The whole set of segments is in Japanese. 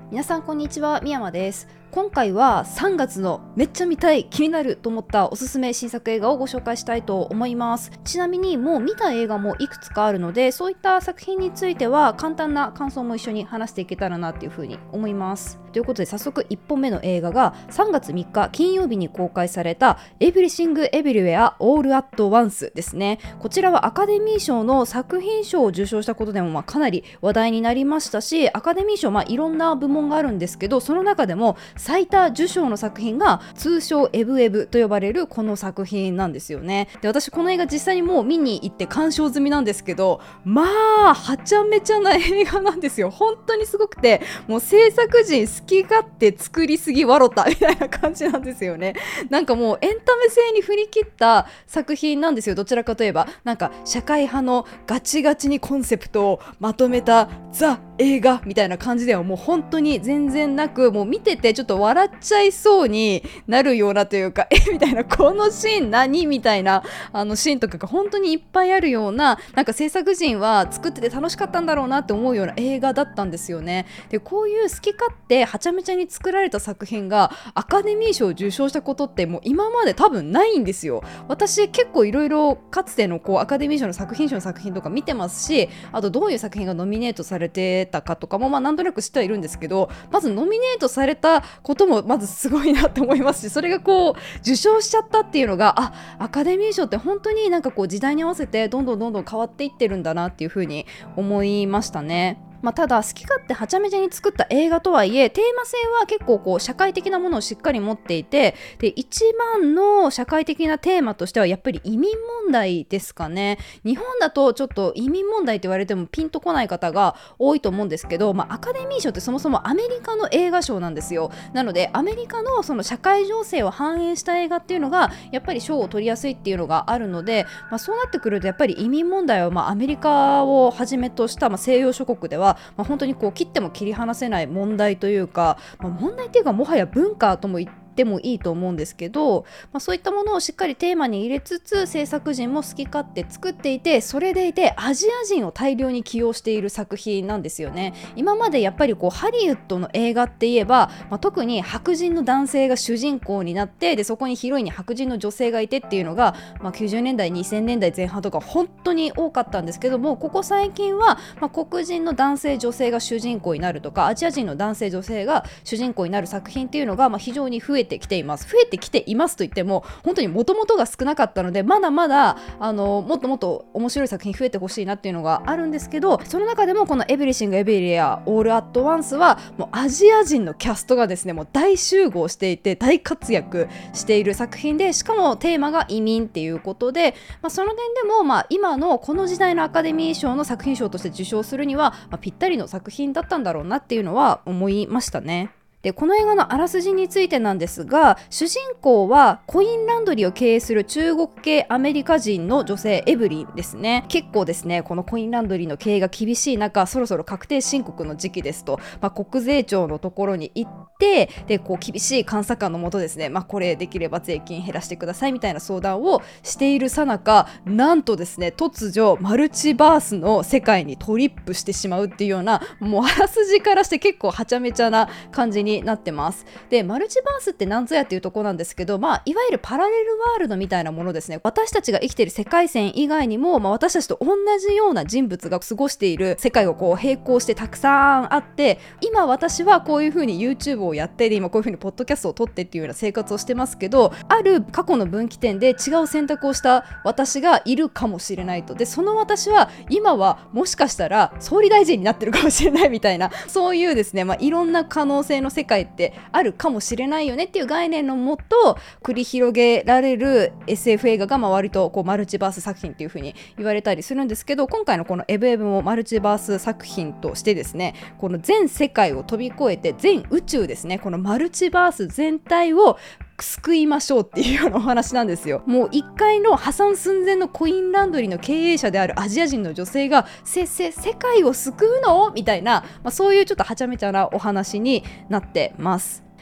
皆さんこんにちは、みやまです。今回は3月のめっちゃ見たい、気になると思ったおすすめ新作映画をご紹介したいと思います。ちなみにもう見た映画もいくつかあるので、そういった作品については簡単な感想も一緒に話していけたらなっていうふうに思います。ということで早速1本目の映画が3月3日金曜日に公開された Everything Everywhere All at Once ですね。こちらはアカデミー賞の作品賞を受賞したことでもかなり話題になりましたし、アカデミー賞いろんな部門があるんですけど、その中でも最多受賞の作品が通称エブエブと呼ばれるこの作品なんですよね。で、私この映画実際にもう見に行って鑑賞済みなんですけど、はちゃめちゃな映画なんですよ。本当にすごくて、もう制作陣好き勝手作りすぎわろたみたいな感じなんですよね。なんかもうエンタメ性に振り切った作品なんですよ。どちらかといえばなんか社会派のガチガチにコンセプトをまとめたザ映画みたいな感じではもう本当に全然なく、もう見ててちょっと笑っちゃいそうになるようなというかみたいな、このシーン何みたいなシーンとかが本当にいっぱいあるような、なんか制作陣は作ってて楽しかったんだろうなって思うような映画だったんですよね。で、こういう好き勝手はちゃめちゃに作られた作品がアカデミー賞を受賞したことってもう今まで多分ないんですよ。私結構いろいろかつてのアカデミー賞の作品賞の作品とか見てますし、あとどういう作品がノミネートされてたかとかもなんとなく知ってはいるんですけど、まずノミネートされたこともまずすごいなって思いますし、それが受賞しちゃったっていうのが、アカデミー賞って本当になんか時代に合わせてどんどん変わっていってるんだなっていうふうに思いましたね。ただ好き勝手はちゃめちゃに作った映画とはいえ、テーマ性は結構社会的なものをしっかり持っていて、で一番の社会的なテーマとしてはやっぱり移民問題ですかね。日本だとちょっと移民問題って言われてもピンとこない方が多いと思うんですけど、アカデミー賞ってそもそもアメリカの映画賞なんですよ。なのでアメリカのその社会情勢を反映した映画っていうのがやっぱり賞を取りやすいっていうのがあるので、そうなってくるとやっぱり移民問題はアメリカをはじめとした西洋諸国では本当に切っても切り離せない問題というか、問題っていうかもはや文化とも言ってもいいと思うんですけど、そういったものをしっかりテーマに入れつつ制作陣も好き勝手作っていて、それでいてアジア人を大量に起用している作品なんですよね。今までやっぱりハリウッドの映画って言えば、特に白人の男性が主人公になって、でそこにヒロインに白人の女性がいてっていうのが、90年代2000年代前半とか本当に多かったんですけども、ここ最近は、黒人の男性女性が主人公になるとか、アジア人の男性女性が主人公になる作品っていうのが非常に増えてきています。増えてきていますと言っても本当に元々が少なかったので、まだまだもっともっと面白い作品増えてほしいなっていうのがあるんですけど、その中でもこの Everything Everywhere All at Once はもうアジア人のキャストがですね、もう大集合していて大活躍している作品で、しかもテーマが移民っていうことで、その点でも今のこの時代のアカデミー賞の作品賞として受賞するには、ぴったりの作品だったんだろうなっていうのは思いましたね。で、この映画のあらすじについてなんですが、主人公はコインランドリーを経営する中国系アメリカ人の女性エブリンですね。結構ですね、このコインランドリーの経営が厳しい中、そろそろ確定申告の時期ですと、国税庁のところに行って、で厳しい監査官のもとですね、これできれば税金減らしてくださいみたいな相談をしているさなか、なんとですね、突如マルチバースの世界にトリップしてしまうっていうような、もうあらすじからして結構はちゃめちゃな感じになってます。で、マルチバースって何ぞやっていうところなんですけど、いわゆるパラレルワールドみたいなものですね。私たちが生きている世界線以外にも、私たちと同じような人物が過ごしている世界を並行してたくさんあって、今私はこういう風に YouTube をやって、で今こういう風にポッドキャストを撮ってっていうような生活をしてますけど、ある過去の分岐点で違う選択をした私がいるかもしれないと。で、その私は今はもしかしたら総理大臣になってるかもしれないみたいな、そういうですね、いろんな可能性の世界ってあるかもしれないよねっていう概念のもと繰り広げられる SF 映画が割とマルチバース作品っていう風に言われたりするんですけど、今回のこのエブエブもマルチバース作品としてですね、この全世界を飛び越えて全宇宙ですね、このマルチバース全体を救いましょうっていうようなお話なんですよ。もう1階の破産寸前のコインランドリーの経営者であるアジア人の女性が世界を救うのみたいな、そういうちょっとはちゃめちゃなお話になってます。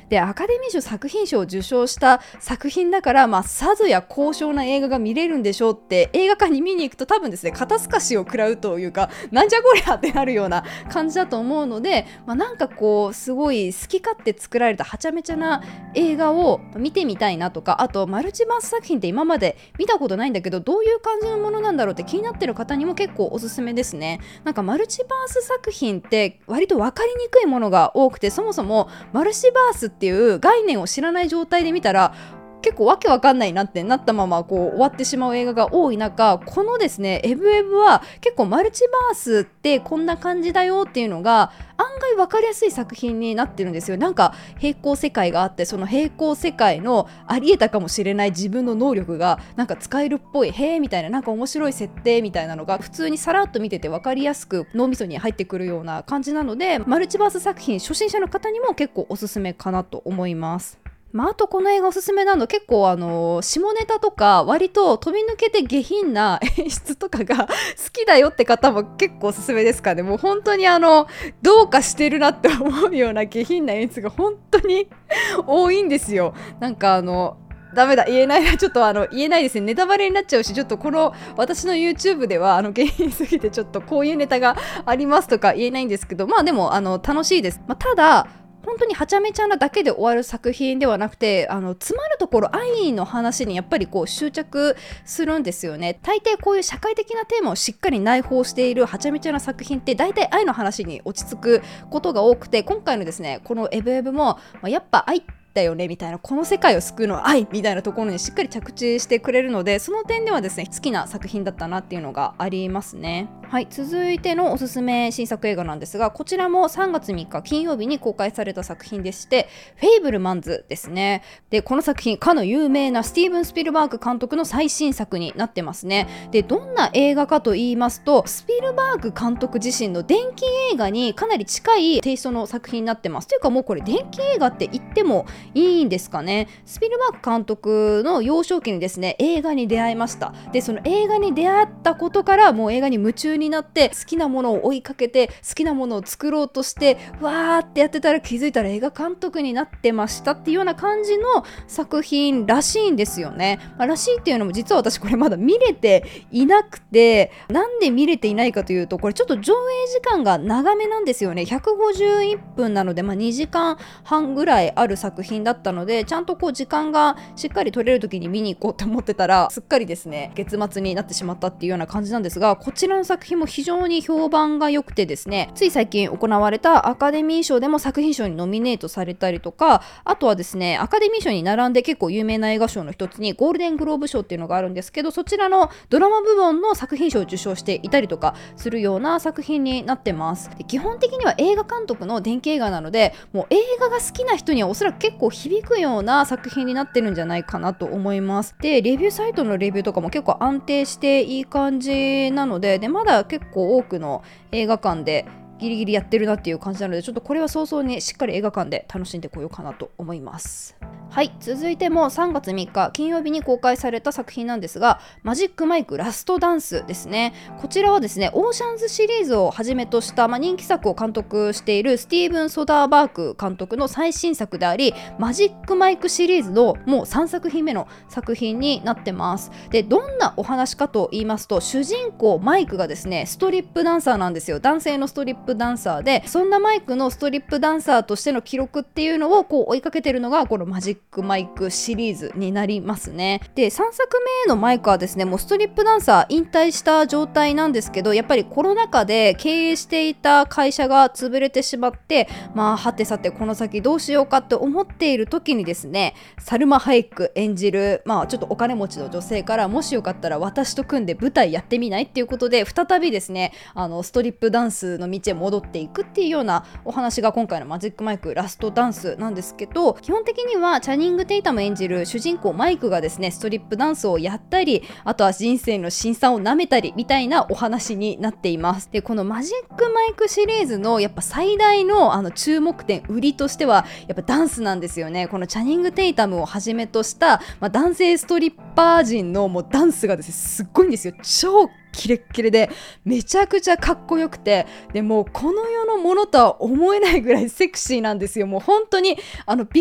でアカデミー賞作品賞を受賞した作品だから、さぞや高尚な映画が見れるんでしょうって映画館に見に行くと多分ですね肩透かしを食らうというか、なんじゃこりゃってなるような感じだと思うので、なんかこうすごい好き勝手作られたはちゃめちゃな映画を見てみたいなとか、あとマルチバース作品って今まで見たことないんだけどどういう感じのものなんだろうって気になってる方にも結構おすすめですね。なんかマルチバース作品って割と分かりにくいものが多くて、そもそもマルチバースっていう概念を知らない状態で見たら結構わけわかんないなってなったままこう終わってしまう映画が多い中、このですねエブエブは結構マルチバースってこんな感じだよっていうのが案外わかりやすい作品になってるんですよ。なんか平行世界があって、その平行世界のありえたかもしれない自分の能力がなんか使えるっぽい、へーみたいな、なんか面白い設定みたいなのが普通にさらっと見ててわかりやすく脳みそに入ってくるような感じなので、マルチバース作品初心者の方にも結構おすすめかなと思います。あとこの映画おすすめなの結構下ネタとか割と飛び抜けて下品な演出とかが好きだよって方も結構おすすめですかね。もう本当にどうかしてるなって思うような下品な演出が本当に多いんですよ。なんかダメだ、言えないな、ちょっと言えないですね、ネタバレになっちゃうし、ちょっとこの私の YouTube では下品すぎてちょっとこういうネタがありますとか言えないんですけど、でも楽しいです。ただ本当にはちゃめちゃなだけで終わる作品ではなくて、詰まるところ愛の話にやっぱりこう執着するんですよね。大抵こういう社会的なテーマをしっかり内包しているはちゃめちゃな作品って大体愛の話に落ち着くことが多くて、今回のですねこのエブエブも、やっぱ愛だよねみたいな、この世界を救うのは愛みたいなところにしっかり着地してくれるので、その点ではですね好きな作品だったなっていうのがありますね。はい、続いてのおすすめ新作映画なんですが、こちらも3月3日金曜日に公開された作品でして、フェイブルマンズですね。でこの作品かの有名なスティーブン・スピルバーグ監督の最新作になってますね。でどんな映画かと言いますと、スピルバーグ監督自身の伝記映画にかなり近いテイストの作品になってます。というかもうこれ伝記映画って言ってもいいんですかね。スピルバーグ監督の幼少期にですね映画に出会いました。でその映画に出会ったことからもう映画に夢中になって好きなものを追いかけて好きなものを作ろうとしてわーってやってたら気づいたら映画監督になってましたっていうような感じの作品らしいんですよね。らしいっていうのも実は私これまだ見れていなくて、なんで見れていないかというと、これちょっと上映時間が長めなんですよね。151分なので、2時間半ぐらいある作品だったので、ちゃんとこう時間がしっかり取れる時に見に行こうと思ってたらすっかりですね月末になってしまったっていうような感じなんですが、こちらの作品も非常に評判が良くてですね、つい最近行われたアカデミー賞でも作品賞にノミネートされたりとか、あとはですねアカデミー賞に並んで結構有名な映画賞の一つにゴールデングローブ賞っていうのがあるんですけど、そちらのドラマ部門の作品賞を受賞していたりとかするような作品になってます。で基本的には映画監督の伝記映画なので、もう映画が好きな人にはおそらく結構響くような作品になってるんじゃないかなと思います。でレビューサイトのレビューとかも結構安定していい感じなので、まだ結構多くの映画館でギリギリやってるなっていう感じなので、ちょっとこれは早々にしっかり映画館で楽しんでこようかなと思います。はい、続いても3月3日金曜日に公開された作品なんですが、マジックマイクラストダンスですね。こちらはですねオーシャンズシリーズをはじめとした、人気作を監督しているスティーブン・ソダーバーク監督の最新作であり、マジックマイクシリーズのもう3作品目の作品になってます。でどんなお話かと言いますと、主人公マイクがですねストリップダンサーなんですよ。男性のストリップダンサーで、そんなマイクのストリップダンサーとしての記録っていうのをこう追いかけてるのがこのマジックマイクシリーズになりますね。で3作目のマイクはですねもうストリップダンサー引退した状態なんですけど、やっぱりコロナ禍で経営していた会社が潰れてしまって、はてさてこの先どうしようかって思っている時にですね、サルマ・ハイク演じるちょっとお金持ちの女性から、もしよかったら私と組んで舞台やってみないっていうことで再びですねストリップダンスの道へ戻っていくっていうようなお話が今回のマジックマイクラストダンスなんですけど、基本的にはチャニング・テイタム演じる主人公マイクがですねストリップダンスをやったり、あとは人生の辛酸を舐めたりみたいなお話になっています。でこのマジックマイクシリーズのやっぱ最大の注目点、売りとしてはやっぱダンスなんですよね。このチャニング・テイタムをはじめとした、男性ストリッパー陣のもうダンスがですねすっごいんですよ。超キレッキレでめちゃくちゃかっこよくて、でもうこの世のものとは思えないぐらいセクシーなんですよ。もう本当にびっ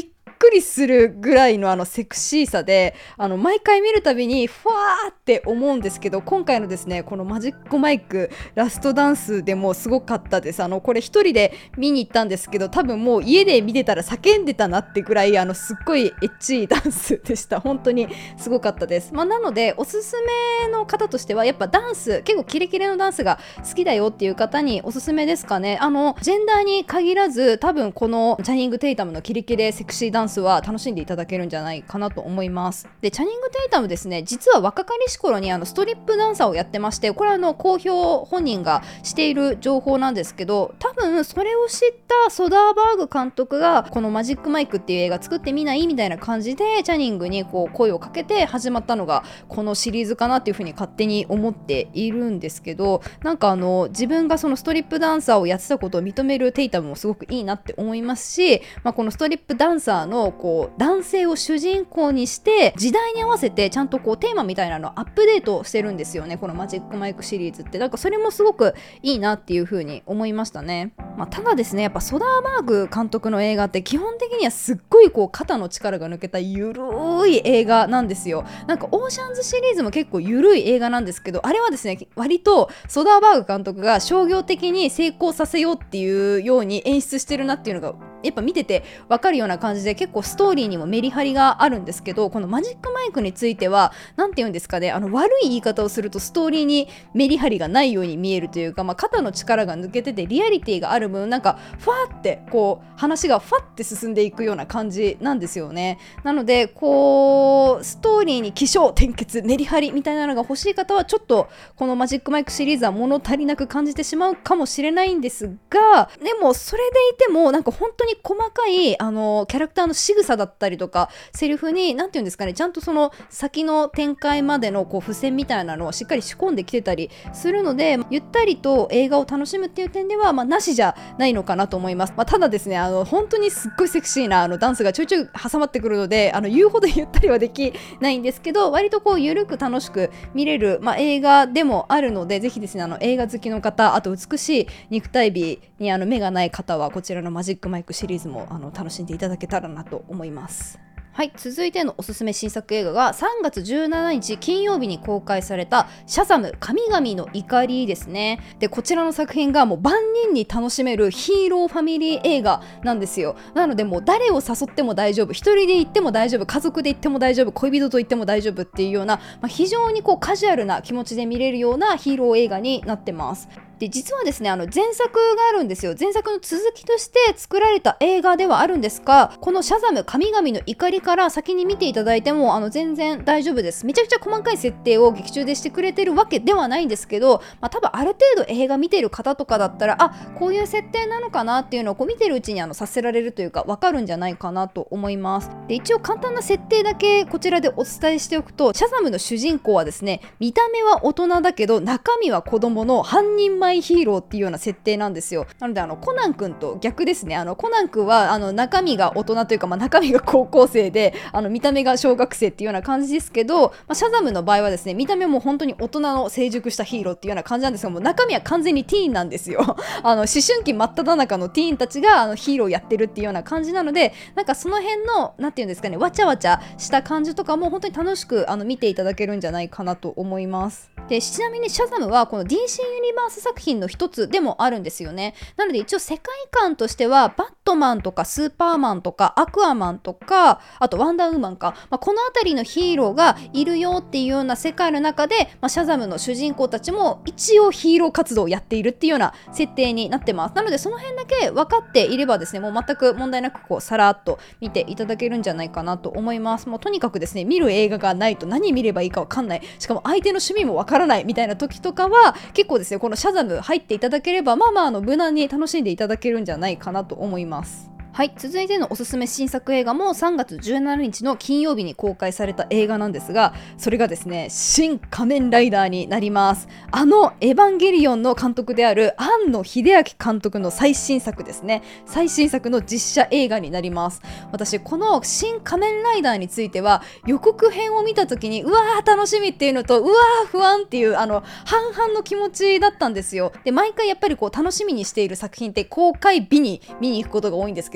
くりするぐらいのセクシーさで毎回見るたびにふわーって思うんですけど、今回のですねこのマジックマイクラストダンスでもすごかったです。これ一人で見に行ったんですけど、多分もう家で見てたら叫んでたなってぐらいすっごいエッチいダンスでした。本当にすごかったです。なのでおすすめの方としてはやっぱダンス結構キレキレのダンスが好きだよっていう方におすすめですかね。ジェンダーに限らず多分このチャニング・テイタムのキレキレセクシーダンスは楽しんでいただけるんじゃないかなと思います。でチャニング・テイタムですね、実は若かりし頃にストリップダンサーをやってまして、これは公表本人がしている情報なんですけど、多分それを知ったソダーバーグ監督がこのマジックマイクっていう映画作ってみないみたいな感じでチャニングに声をかけて始まったのがこのシリーズかなっていうふうに勝手に思っているんですけど、なんか自分がそのストリップダンサーをやってたことを認めるテイタムもすごくいいなって思いますし、このストリップダンサーの男性を主人公にして時代に合わせてちゃんとテーマみたいなのをアップデートしてるんですよね、このマジックマイクシリーズって。なんかそれもすごくいいなっていう風に思いましたね。ただですね、やっぱソダーバーグ監督の映画って基本的にはすっごい肩の力が抜けたゆるい映画なんですよ。なんかオーシャンズシリーズも結構ゆるい映画なんですけど、あれはですね割とソダーバーグ監督が商業的に成功させようっていうように演出してるなっていうのがやっぱ見てて分かるような感じで、結構ストーリーにもメリハリがあるんですけど、このマジックマイクについてはなんて言うんですかね、悪い言い方をするとストーリーにメリハリがないように見えるというか、肩の力が抜けててリアリティがある分、なんかファーって話がファって進んでいくような感じなんですよね。なのでストーリーに起承転結メリハリみたいなのが欲しい方はちょっとこのマジックマイクシリーズは物足りなく感じてしまうかもしれないんですが、でもそれでいてもなんか本当に細かいキャラクターの仕草だったりとかセリフになんていうんですかね、ちゃんとその先の展開までの付箋みたいなのをしっかり仕込んできてたりするので、ゆったりと映画を楽しむっていう点ではなしじゃないのかなと思います。ただですね本当にすっごいセクシーなダンスがちょいちょい挟まってくるので言うほどゆったりはできないんですけど、割とゆるく楽しく見れる、映画でもあるので、ぜひですね映画好きの方、あと美しい肉体美に目がない方はこちらのマジックマイクシリーズも楽しんでいただけたらなと思います。はい、続いてのおすすめ新作映画が3月17日金曜日に公開されたシャザム神々の怒りですね。でこちらの作品がもう万人に楽しめるヒーローファミリー映画なんですよ。なのでもう誰を誘っても大丈夫、一人で行っても大丈夫、家族で行っても大丈夫、恋人と行っても大丈夫っていうような、非常にカジュアルな気持ちで見れるようなヒーロー映画になってます。で実はですね前作があるんですよ。前作の続きとして作られた映画ではあるんですが、このシャザム神々の怒りから先に見ていただいても全然大丈夫です。めちゃくちゃ細かい設定を劇中でしてくれてるわけではないんですけど、多分ある程度映画見てる方とかだったらこういう設定なのかなっていうのを見てるうちにさせられるというか分かるんじゃないかなと思います。で一応簡単な設定だけこちらでお伝えしておくと、シャザムの主人公はですね見た目は大人だけど中身は子供の半人前ヒーローっていうような設定なんですよ。なのでコナン君と逆ですね。コナン君は中身が大人というか、中身が高校生で見た目が小学生っていうような感じですけど、シャザムの場合はですね見た目も本当に大人の成熟したヒーローっていうような感じなんですが、もう中身は完全にティーンなんですよ。思春期真っ只中のティーンたちがヒーローやってるっていうような感じなので、なんかその辺のなんていうんですかね、わちゃわちゃした感じとかも本当に楽しく見ていただけるんじゃないかなと思います。でちなみにシャザムはこの DC ユニバース作品の一つでもあるんですよね。なので一応世界観としてはバットマンとかスーパーマンとかアクアマンとかあとワンダーウーマンか、この辺りのヒーローがいるよっていうような世界の中で、シャザムの主人公たちも一応ヒーロー活動をやっているっていうような設定になってます。なのでその辺だけ分かっていればですねもう全く問題なくさらっと見ていただけるんじゃないかなと思います。もうとにかくですね見る映画がないと何見ればいいか分かんない、しかも相手の趣味も分からないみたいな時とかは結構ですねこのシャザム入っていただければ無難に楽しんでいただけるんじゃないかなと思います。はい、続いてのおすすめ新作映画も3月17日の金曜日に公開された映画なんですが、それがですね新仮面ライダーになります。エヴァンゲリオンの監督である庵野秀明監督の最新作ですね。最新作の実写映画になります。私この新仮面ライダーについては予告編を見た時にうわー楽しみっていうのとうわー不安っていう半々の気持ちだったんですよ。で毎回やっぱり楽しみにしている作品って公開日に見に行くことが多いんですけど、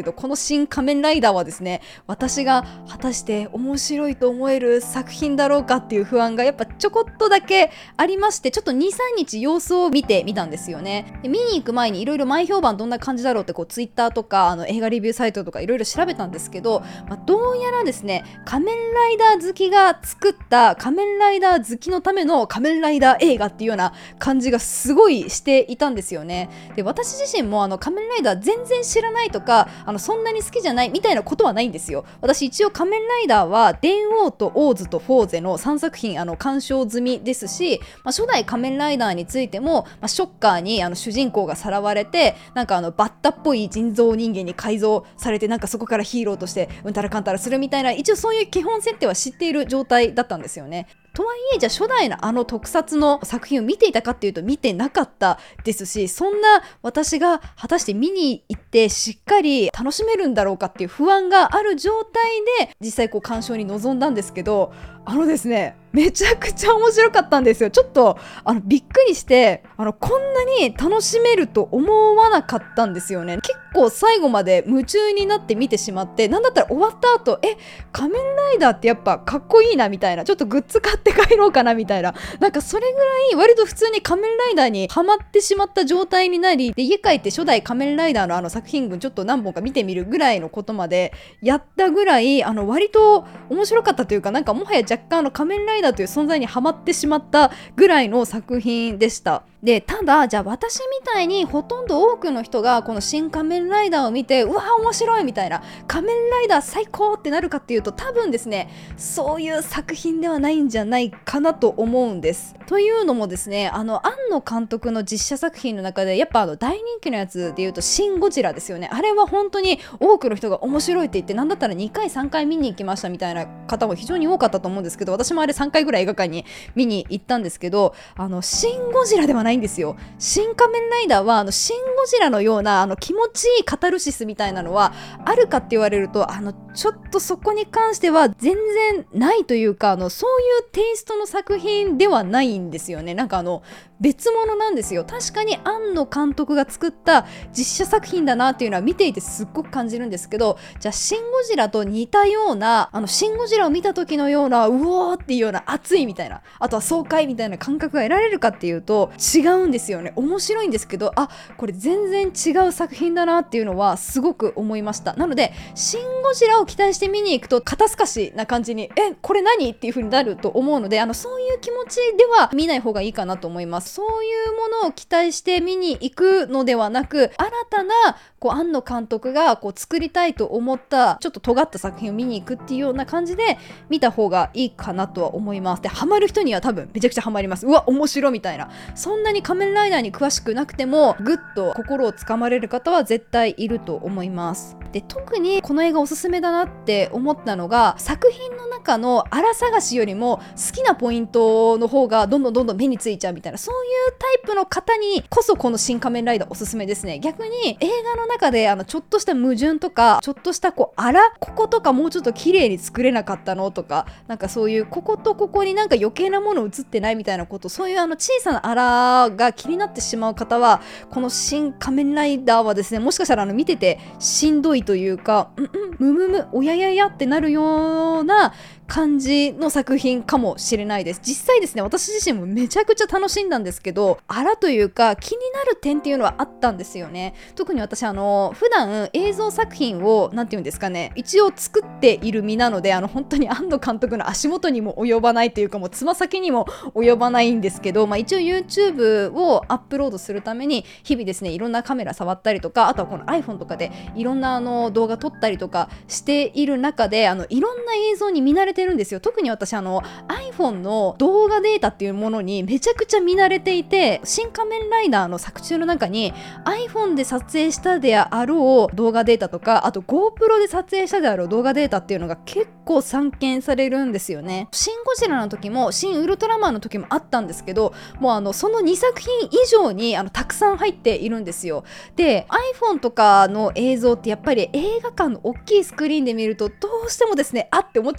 ど、この新仮面ライダーはですね、私が果たして面白いと思える作品だろうかっていう不安がやっぱちょこっとだけありまして、ちょっと 2,3 日様子を見てみたんですよね。で見に行く前にいろいろ前評判どんな感じだろうってツイッターとか映画レビューサイトとかいろいろ調べたんですけど、どうやらですね、仮面ライダー好きが作った仮面ライダー好きのための仮面ライダー映画っていうような感じがすごいしていたんですよね。で私自身も仮面ライダー全然知らないとかそんなに好きじゃないみたいなことはないんですよ。私一応仮面ライダーは電王とオーズとフォーゼの3作品鑑賞済みですし、初代仮面ライダーについても、ショッカーに主人公がさらわれてバッタっぽい人造人間に改造されて、そこからヒーローとしてうんたらかんたらするみたいな、一応そういう基本設定は知っている状態だったんですよね。とはいえ、じゃあ初代の特撮の作品を見ていたかっていうと見てなかったですし、そんな私が果たして見に行ってしっかり楽しめるんだろうかっていう不安がある状態で実際鑑賞に臨んだんですけど、ですね、めちゃくちゃ面白かったんですよ。ちょっとびっくりしてこんなに楽しめると思わなかったんですよね。結構最後まで夢中になって見てしまって、なんだったら終わった後仮面ライダーってやっぱかっこいいなみたいな、ちょっとグッズ買って帰ろうかなみたいな、それぐらい割と普通に仮面ライダーにハマってしまった状態になり、で家帰って初代仮面ライダーの作品群ちょっと何本か見てみるぐらいのことまでやったぐらい割と面白かったというか、もはや若干仮面ライダーという存在にハマってしまったぐらいの作品でした。でただじゃあ私みたいにほとんど多くの人がこの新仮面ライダーを見てうわ面白いみたいな、仮面ライダー最高ってなるかっていうと、多分ですねそういう作品ではないんじゃないかなと思うんです。というのもですね、庵野監督の実写作品の中でやっぱ大人気のやつでいうとシン・ゴジラですよね。あれは本当に多くの人が面白いって言って、なんだったら2回3回見に行きましたみたいな方も非常に多かったと思うんですけど、私もあれ3回ぐらい映画館に見に行ったんですけど、シン・ゴジラではないんですよ。新仮面ライダーはシン・ゴジラのような気持ちいいカタルシスみたいなのはあるかって言われるとちょっとそこに関しては全然ないというか、そういうテイストの作品ではないんですよね。別物なんですよ。確かに庵野監督が作った実写作品だなっていうのは見ていてすっごく感じるんですけど、じゃあシン・ゴジラと似たようなシン・ゴジラを見た時のようなうおーっていうような熱いみたいな、あとは爽快みたいな感覚が得られるかっていうと違うんですよね。面白いんですけど、これ全然違う作品だなっていうのはすごく思いました。なのでシン・ゴジラを期待して見に行くと肩透かしな感じにこれ何っていう風になると思うので、そういう気持ちでは見ない方がいいかなと思います。そういうものを期待して見に行くのではなく、新たな庵野監督が作りたいと思ったちょっと尖った作品を見に行くっていうような感じで見た方がいいかなとは思います。でハマる人には多分めちゃくちゃハマります。うわ面白みたいな、そんなに仮面ライダーに詳しくなくてもぐっと心をつかまれる方は絶対いると思います。で特にこの映画おすすめだなって思ったのが、作品の中の荒探しよりも好きなポイントの方がどんどん目についちゃうみたいな、そういうタイプの方にこそこの新仮面ライダーおすすめですね。逆に映画の中でちょっとした矛盾とかちょっとしたこことかもうちょっと綺麗に作れなかったのとか、そういうこことここに余計なもの映ってないみたいなこと、そういう小さなあらが気になってしまう方はこの新仮面ライダーはですね、もしかしたら見ててしんどいというかおやややってなるような感じの作品かもしれないです。実際ですね、私自身もめちゃくちゃ楽しんだんですけど、というか気になる点っていうのはあったんですよね。特に私普段映像作品をなんていうんですかね、一応作っている身なので本当に庵野監督の足元にも及ばないというか、もうつま先にも及ばないんですけど、一応 YouTube をアップロードするために日々ですね、いろんなカメラ触ったりとか、あとはこの iPhone とかでいろんな動画撮ったりとかしている中でいろんな映像に見慣れてるんですよ。特に私iPhone の動画データっていうものにめちゃくちゃ見慣れていて、新仮面ライダーの作中の中に iPhone で撮影したであろう動画データとか、あと GoPro で撮影したであろう動画データっていうのが結構散見されるんですよね。シン・ゴジラの時もシン・ウルトラマンの時もあったんですけど、もうその2作品以上にたくさん入っているんですよ。で iPhone とかの映像ってやっぱり映画館の大きいスクリーンで見るとどうしてもですねって思っちゃうんですよね。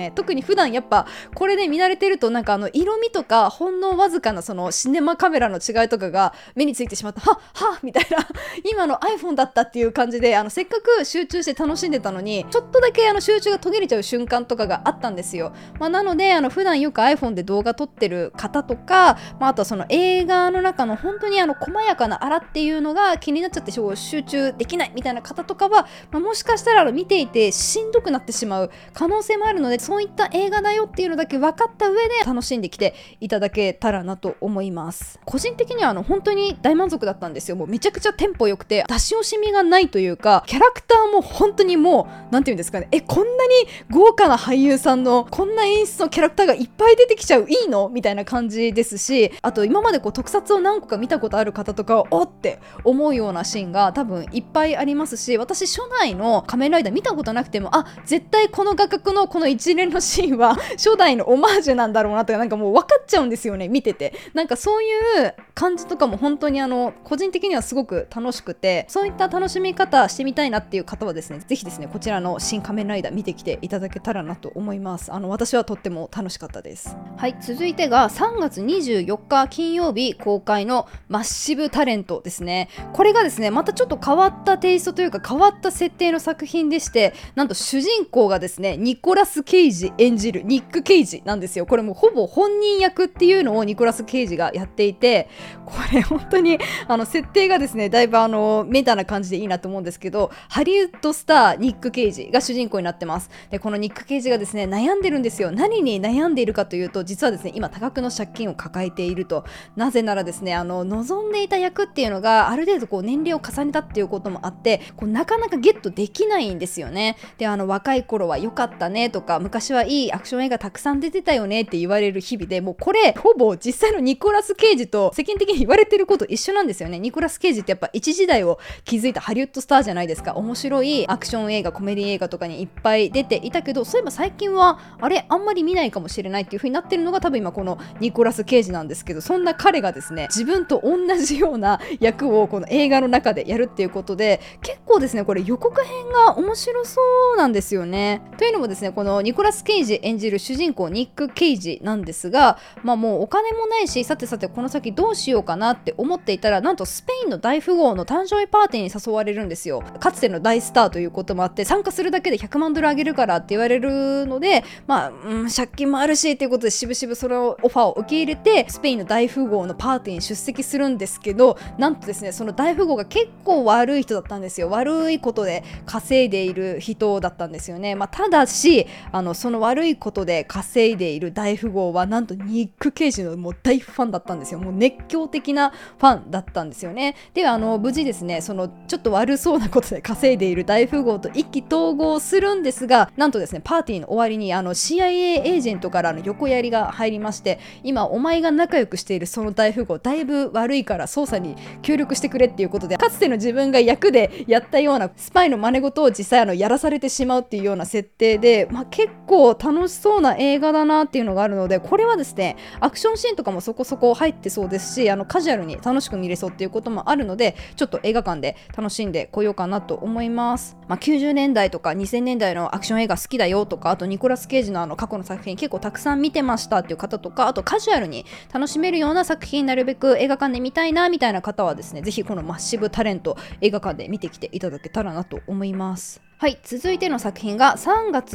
ね。特に普段やっぱこれで見慣れてるとなんか色味とかほんのわずかなそのシネマカメラの違いとかが目についてしまってはっはっみたいな今の iPhone だったっていう感じでせっかく集中して楽しんでたのにちょっとだけ集中が途切れちゃう瞬間とかがあったんですよ。なので普段よく iPhone で動画撮ってる方とか、あとはその映画の中の本当に細やかなあらっていうのが気になっちゃって集中できないみたいな方とかは、もしかしたら見ていてしんどくなってしまう可能性もあるので、そういった映画だよっていうのだけ分かった上で楽しんできていただけたらなと思います。個人的には本当に大満足だったんですよ。もうめちゃくちゃテンポ良くて出し惜しみがないというか、キャラクターも本当にもうなんていうんですかね、こんなに豪華な俳優さんのこんな演出のキャラクターがいっぱい出てきちゃういいのみたいな感じですし、あと今まで特撮を何個か見たことある方とかはおって思うようなシーンが多分いっぱいありますし、私初代の仮面ライダー見たことなくても絶対この画角のこの一連のシーンは初代のオマージュなんだろうなとかなんかもう分かっちゃうんですよね、見てて。なんかそういう感じとかも本当に個人的にはすごく楽しくて、そういった楽しみ方してみたいなっていう方はですね、ぜひですねこちらの新仮面ライダー見てきていただけたらなと思います。私はとっても楽しかったです。はい、続いてが3月24日金曜日公開のマッシブタレントですね。これがですねまたちょっと変わったテイストというか変わった設定の作品でして、なんと主人公がですねニコラス・ケイジ演じるニック・ケイジなんですよ。これもうほぼ本人役っていうのをニコラス・ケイジがやっていて、これ本当に設定がですねだいぶメタな感じでいいなと思うんですけど、ハリウッドスターニック・ケイジが主人公になってます。でこのニック・ケイジがですね悩んでるんですよ。何に悩んでいるかというと、実はですね今多額の借金を抱えていると。なぜならですね望んでいた役っていうのがある程度年齢を重ねたっていうこともあってなかなかゲットできないんですよね。で若い頃は良かったねとか、昔はいいアクション映画たくさん出てたよねって言われる日々で、もうこれほぼ実際のニコラス・ケイジと世間的に言われてること一緒なんですよね。ニコラス・ケイジってやっぱ一時代を築いたハリウッドスターじゃないですか。面白いアクション映画コメディ映画とかにいっぱい出ていたけど、そういえば最近はあんまり見ないかもしれないっていう風になってるのが多分今このニコラス・ケイジなんですけど、そんな彼がですね自分と同じような役をこの映画の中でやるっていうことで、結構ですねこれ予告編が面白そうなんですよね。というのもですねこのニコラス・ケイジ演じる主人公ニック・ケイジなんですが、もうお金もないし、さてこの先どうしようかなって思っていたら、なんとスペインの大富豪の誕生日パーティーに誘われるんですよ。かつての大スターということもあって、参加するだけで100万ドルあげるからって言われるので、借金もあるしっていうことで渋々そのオファーを受け入れてスペインの大富豪のパーティーに出席するんですけど、なんとですねその大富豪が結構悪い人だったんですよ。悪いことで稼いでいる人だったんですよね。ただしその悪いことで稼いでいる大富豪はなんとニック・ケイジのもう大ファンだったんですよ。もう熱狂的なファンだったんですよね。で無事ですねそのちょっと悪そうなことで稼いでいる大富豪と意気投合するんですが、なんとですねパーティーの終わりにCIA エージェントから横やりが入りまして、今お前が仲良くしているその大富豪だいぶ悪いから捜査に協力してくれっていうことで、かつての自分が役でやったようなスパイの真似事を実際やらされてしまうっていうような設定で、結構楽しそうな映画だなっていうのがあるので、これはですねアクションシーンとかもそこそこ入ってそうですし、カジュアルに楽しく見れそうっていうこともあるので、ちょっと映画館で楽しんでこようかなと思います。90年代とか2000年代のアクション映画好きだよとか、あとニコラス・ケイジの過去の作品結構たくさん見てましたっていう方とか、あとカジュアルに楽しめるような作品なるべく映画館で見たいなみたいな方はですね、ぜひこのマッシブタレント映画館で見てきていただけたらなと思います。はい、続いての作品が3月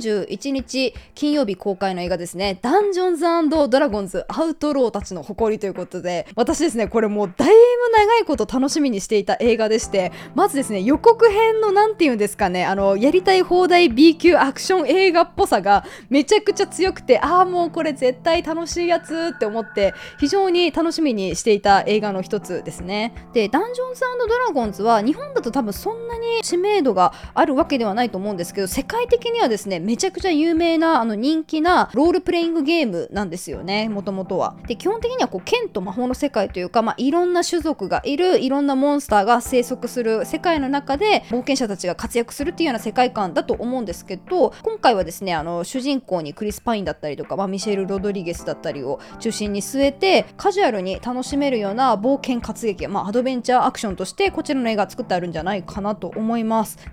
31日金曜日公開の映画ですね。ダンジョンズ&ドラゴンズアウトローたちの誇りということで、私ですねこれもうだいぶ長いこと楽しみにしていた映画でして、まずですね予告編のなんていうんですかね、やりたい放題 B 級アクション映画っぽさがめちゃくちゃ強くて、もうこれ絶対楽しいやつって思って非常に楽しみにしていた映画の一つですね。でダンジョンズ&ドラゴンズは日本だと多分そんなに知名度があるわけではないと思うんですけど、世界的にはですねめちゃくちゃ有名な人気なロールプレイングゲームなんですよね、もともとは。で基本的には剣と魔法の世界というか、いろんな種族がいる、いろんなモンスターが生息する世界の中で冒険者たちが活躍するっていうような世界観だと思うんですけど、今回はですね主人公にクリス・パインだったりとか、ミシェル・ロドリゲスだったりを中心に据えてカジュアルに楽しめるような冒険活劇、アドベンチャーアクションとしてこちらの映画作ってあるんじゃないかなと思います。でこの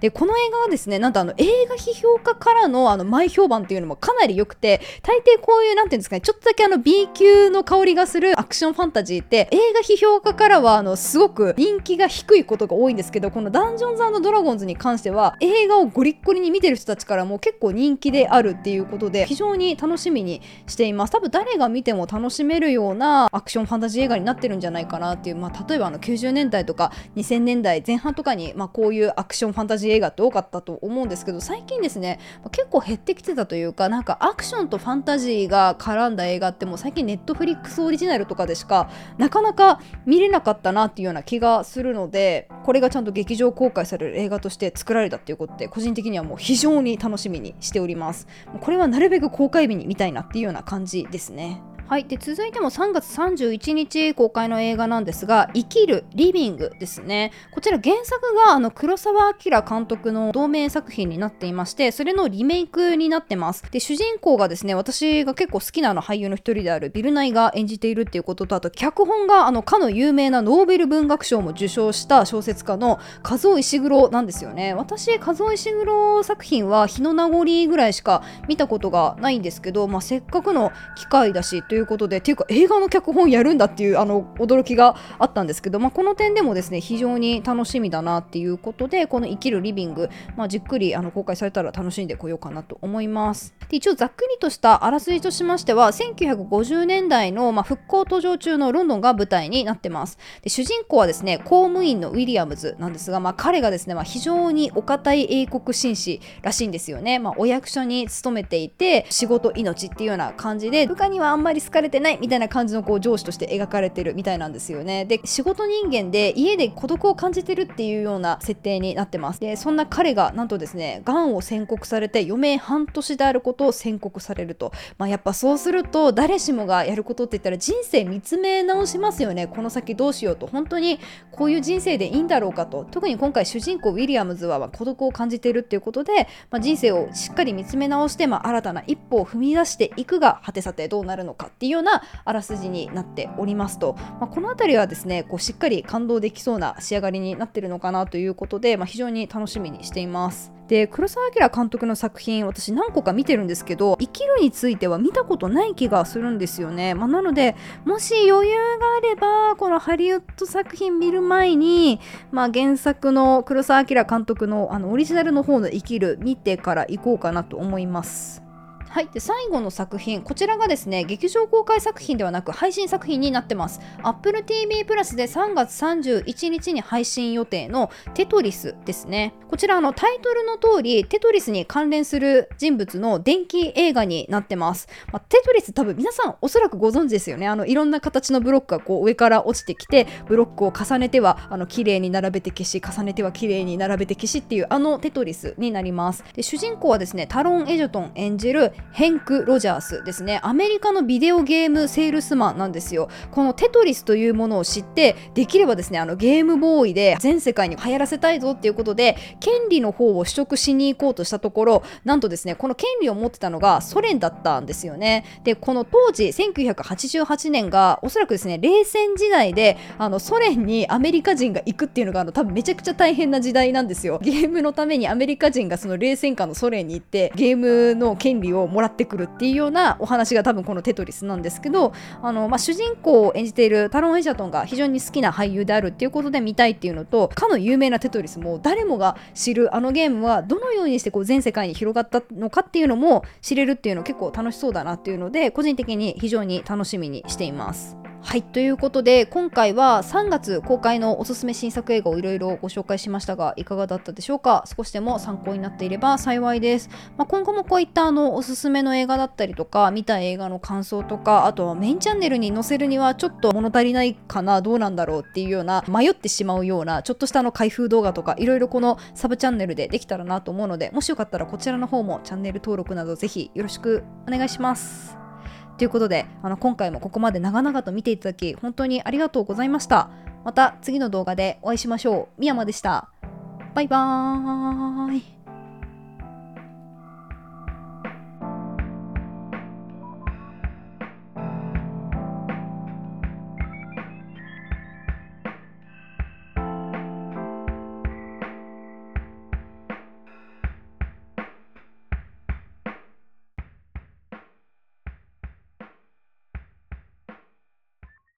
映画はですね、なんと映画批評家からの前評判っていうのもかなり良くて、大抵こういうなんていうんですかね、ちょっとだけB 級の香りがするアクションファンタジーって映画批評家からはすごく人気が低いことが多いんですけど、このダンジョンズ&ドラゴンズに関しては映画をゴリッゴリに見てる人たちからも結構人気であるっていうことで非常に楽しみにしています。多分誰が見ても楽しめるようなアクションファンタジー映画になってるんじゃないかなっていう、例えば90年代とか2000年代前半とかに、こういうアクションファンタジー映画って多かったと思うんですけど、最近ですね、結構減ってきてたというか、なんかアクションとファンタジーが絡んだ映画ってもう最近ネットフリックスオリジナルとかでしかなかなか見れなかったなっていうような気がするので、これがちゃんと劇場公開される映画として作られたっていうことで個人的にはもう非常に楽しみにしております。これはなるべく公開日に見たいなっていうような感じですね。はい、で続いても3月31日公開の映画なんですが、生きるリビングですね。こちら原作が黒澤明監督の同名作品になっていまして、それのリメイクになってます。で主人公がですね、私が結構好きな俳優の一人であるビル・ナイが演じているっていうことと、あと脚本がかの有名なノーベル文学賞も受賞した小説家の和尾石黒なんですよね。私和尾石黒作品は日の名残ぐらいしか見たことがないんですけど、せっかくの機会だしということで、っていうか映画の脚本やるんだっていう驚きがあったんですけど、この点でもですね非常に楽しみだなっていうことで、この生きるリビング、じっくり公開されたら楽しんでこようかなと思います。で一応ざっくりとしたあらすじとしましては、1950年代の、復興途上中のロンドンが舞台になってます。で主人公はですね公務員のウィリアムズなんですが、彼がですね、非常にお堅い英国紳士らしいんですよね。お役所に勤めていて仕事命っていうような感じで、部下にはあんまり好かれてないみたいな感じの上司として描かれてるみたいなんですよね。で仕事人間で家で孤独を感じてるっていうような設定になってます。でそんな彼がなんとですね、がんを宣告されて余命半年であることを宣告されると、やっぱそうすると誰しもがやることって言ったら人生見つめ直しますよね。この先どうしようと、本当にこういう人生でいいんだろうかと。特に今回主人公ウィリアムズは孤独を感じているっていうことで、人生をしっかり見つめ直して、新たな一歩を踏み出していくが、果てさてどうなるのかっていうようなあらすじになっておりますと、このあたりはですねしっかり感動できそうな仕上がりになっているのかなということで、非常に楽しみにしています。で黒澤明監督の作品、私何個か見てるんですけど、生きるについては見たことない気がするんですよね。なのでもし余裕があればこのハリウッド作品見る前に、原作の黒澤明監督のオリジナルの方の生きる見てから行こうかなと思います。はい、で最後の作品、こちらがですね劇場公開作品ではなく配信作品になってます。 Apple TV プラスで3月31日に配信予定のテトリスですね。こちらタイトルの通りテトリスに関連する人物の電気映画になってます。テトリス多分皆さんおそらくご存知ですよね。いろんな形のブロックが上から落ちてきて、ブロックを重ねては綺麗に並べて消し、重ねては綺麗に並べて消しっていうテトリスになります。で主人公はですねタロン・エジョトン演じるヘンク・ロジャースですね。アメリカのビデオゲームセールスマンなんですよ。このテトリスというものを知って、できればですねゲームボーイで全世界に流行らせたいぞっていうことで権利の方を取得しに行こうとしたところ、なんとですねこの権利を持ってたのがソ連だったんですよね。でこの当時1988年がおそらくですね冷戦時代で、ソ連にアメリカ人が行くっていうのが多分めちゃくちゃ大変な時代なんですよ。ゲームのためにアメリカ人がその冷戦下のソ連に行ってゲームの権利をもらってくるっていうようなお話が多分このテトリスなんですけど、主人公を演じているタロン・エジャトンが非常に好きな俳優であるっていうことで見たいっていうのと、かの有名なテトリスも誰もが知るゲームはどのようにして全世界に広がったのかっていうのも知れるっていうの結構楽しそうだなっていうので、個人的に非常に楽しみにしています。はい、ということで今回は3月公開のおすすめ新作映画をいろいろご紹介しましたが、いかがだったでしょうか。少しでも参考になっていれば幸いです。今後もこういったおすすめの映画だったりとか、見た映画の感想とか、あとはメインチャンネルに載せるにはちょっと物足りないかな、どうなんだろうっていうような迷ってしまうようなちょっとした開封動画とかいろいろこのサブチャンネルでできたらなと思うので、もしよかったらこちらの方もチャンネル登録などぜひよろしくお願いします。ということで今回もここまで長々と見ていただき本当にありがとうございました。また次の動画でお会いしましょう。みやまでした。バイバーイ。